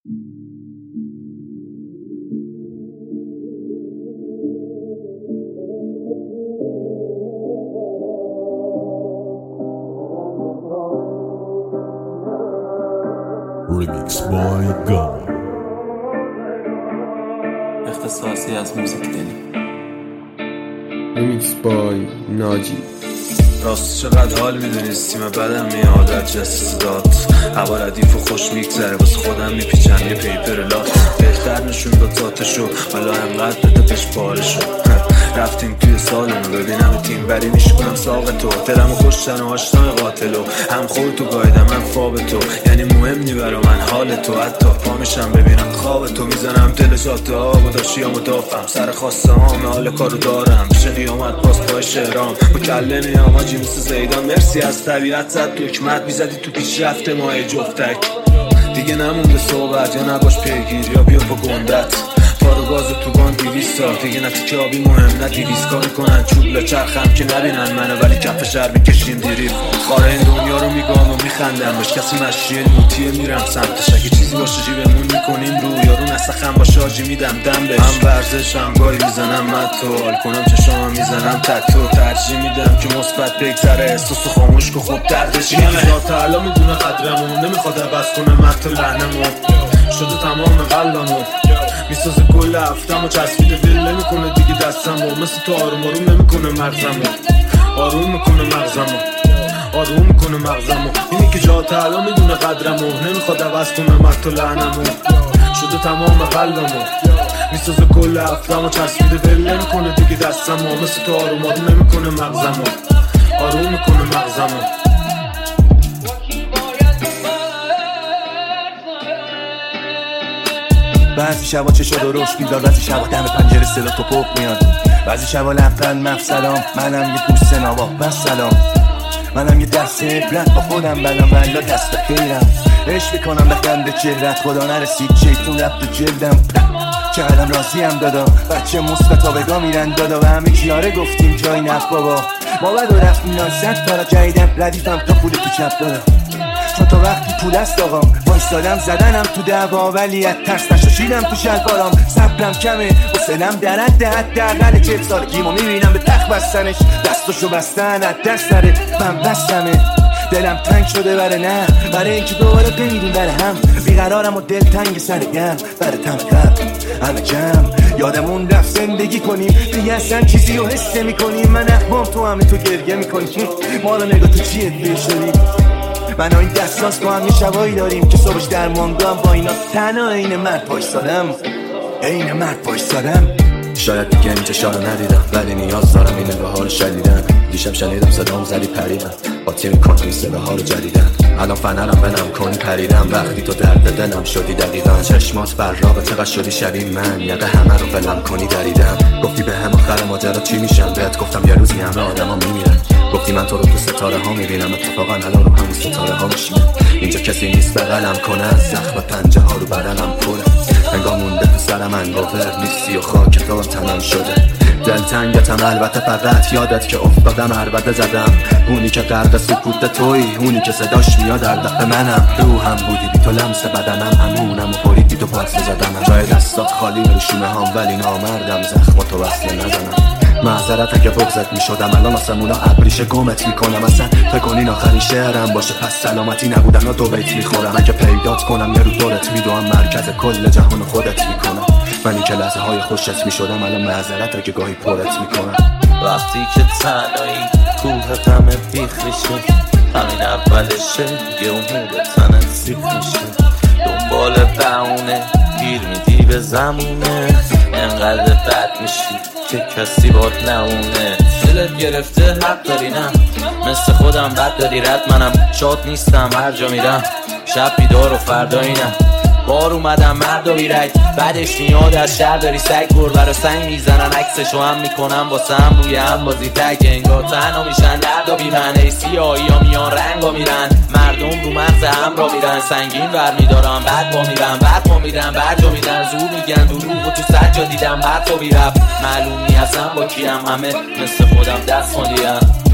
Remix by God. اختصاصی از موزیک دلی. Remix by ناجی. راست چقدر حال میدونی تیم بدم میاد از جست داد هوا ردیف و خوش میگذره واسه خودم میپیچم یه پیپر لات بهتر نشون داد ذاتشو حالا انقدر بده پیش پارشو رفتیم توی سالونو ببینم تیم بری میشکنم ساق تو دلمو کشتن و آشنای قاتلو هم خودتو گایدم من فاب تو یعنی مهم نی برا من حال تو حتی پا میشم ببینم خواب تو میزنم دل جاده آب و داشتیامو دافم سر خواسته هام حال کارو دارم پیش نیامد باز پای شهرام با کله میام آجی مثل زیدان مرسی از طبیعت زد دکمت میزدی تو پیش رفته ماه جفتک دیگه نمونده صحبت یا نباش پیگیر یا بیا با گندت پارو گاز تو بان 200 سال دیگه نتیجه آبی مهم نه 200 کار میکنن چوب لچرخم که نبینن منو ولی کف شهر میکشیم دیریف خاره این دنیا رو میگام و میخندم باش کسی مشیه لوتیه میرم سمتش اگه چیزی باشه جیبمون میکنیم رو یارو نسخم باشه آجی میدم دم بهش هم ورزش هم گاهی میزنم متو حال کنم چشامم میزنم تتو ترجیح میدم که مثبت بگذره احساسو خاموش که خب دردش اینه ذات تعالی میدونه قدرمو نمیخواد عوض کنه مت لعنمو شده تمام قلبمو میسازه کل هفتم و چسبیده ول نمیکنه دیگه دستمو مثل تو آروم آروم نمیکنه مغزمو آروم میکنه مغزمو آروم میکنه مغزمو اینی که جا تعالی میدونه قدرمو نمیخواد عوض کنه مت لعنمو شده تمام قلبمو میسازه کل هفتم و چسبیده ول نمیکنه دیگه دستمو مثل تو آروم آروم نمیکنه مغزمو آروم میکنه مغزمو بعضی شبا چشا درشت بیدار بعضی شبا دم پنجره صدا تو پک میاد بعضی شبا لبخند مفسلام منم یه دوست نوا بس سلام منم یه دست عبرت با خودم بدم ولا دست خیرم عشق میکنم به خنده چهرت خدا نرسید شیطون رفت و جلدم چقدرم راضیم دادا بچه مثبت آبگاه میرن دادا و همه کیاره گفتیم جای نفت بابا ما بد و رفت نازد کارا جایدم ردیفم تا پول تو چپ دادا چون تا وقتی پول است آقام وایستادم زدنم تو دعوا ولی از ترس نشاشیدم تو شلوارام صبرم کمه حوصله‌ام در حداقل 40 سالگیمو میبینم به تخت بستنش دستاشو بستن از دست نره من بستمه دلم تنگ شده برای نه برای اینکه دوباره بمیریم برای هم بیقرارم و دل تنگ سرگم برای تمکم همه جمع یادمون رفت زندگی کنیم دیگه اصلا چیزی رو حس نمی‌کنیم من احوام تو همه تو گریه می‌کنیم ما رو نگاه تو چیه دل شدیم من و این دستاس با هم یه شبایی داریم که صبحش در مانگام با اینا تنها این مرد پایستادم این مرد پایستادم شاید دیگه اینجا شارو ندیدم ولی نیاز دارم این نگاه ها رو شدیدن دیشب شنیدم صدام زدی پریدم با تیم کنی صداها رو جدیدن الان فنرم بنم کنی پریدم وقتی تو درد دلم شدی دقیقا چشمات براغه چقدر شدی شبیه من یقه همه رو ولم کنی دریدم گفتی به هم آخر ماجرا چی میشم بهت گفتم یه روزی همه آدما میمیرن گفتی من تو رو تو ستاره ها میبینم اتفاقا الان رو همون ستاره ها میشینم اینجا کسی نیست بغلم کنه از زخم پنجه ها رو بدنم پره انگار مونده تو سرم انگاور نیستی و خاک تو تنم شده دلتنگتم البته فقط یادت که افتادم عربده زدم اونی که غرق سکوت تویی اونی که صداش میاد در دفع منم روحم بودی بی تو لمس بدنم همونم و بریدی تو پاس زدنم جای دستات خالی روشونه هم ولی نامردم زخم تو وصله نزنم معذرت اگه بغضت میشدم الان آسمونا ابریشه گمت میکنم اصلا فکر کنین آخرین شعرم باشه پس سلامتی نبودن و دو بیت میخورم اگه پیدات کنم یه رو دورت میدوام مرکز کل جهان خودت میکنم من این که لحظه های خوشت میشدم الان معذرت اگه گاهی پرت میکنم وقتی که تنهایی کوه غم بیخ میشه همین اولشه یه امور تنت سیخ میشه دنبال بهونه گیر میدی به زمونه انقدر بد میشی که کسی باد نمونه دلت گرفته حق داری نه مثل خودم بد داری رد منم شاد نیستم هر جا میرم شب بیدار و فردایی نه بار اومدم مرد و بیرک بعدش میاد از شهر داری سگ بربر و سنگ میزنن عکسشو هم میکنم واسه هم روی هم بازی تک انگار تنها میشن درد و بیمن ای سیاهی ها میان رنگ ها میرن مردم رو مغز هم را میرن سنگین ور میدارم بعد با میرن بعد با میرن برجا میدن زور میگن دروغ و تو سجا دیدم بعد تو بیرم معلومی اصلا با کیم همه مثل خودم دست مالیم